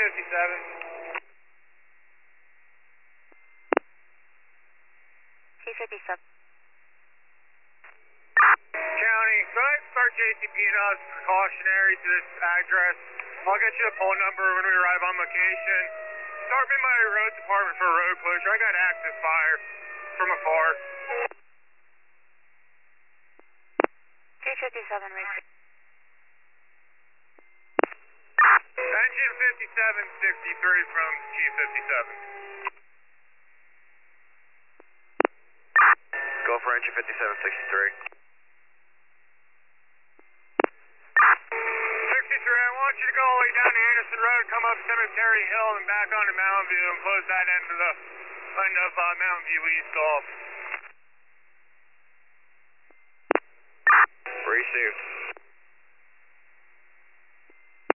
57. T57. County, go ahead and start JCP as precautionary to this address. I'll get you the phone number when we arrive on location. Start me my road department for a road closure. I got active fire from afar. T57, Richard. Engine 5763 from T57. Go for engine 5763. 63, I want you to go all the way down to Anderson Road, come up Cemetery Hill, and back onto Mountain View, and close that end of Mountain View East off. Received.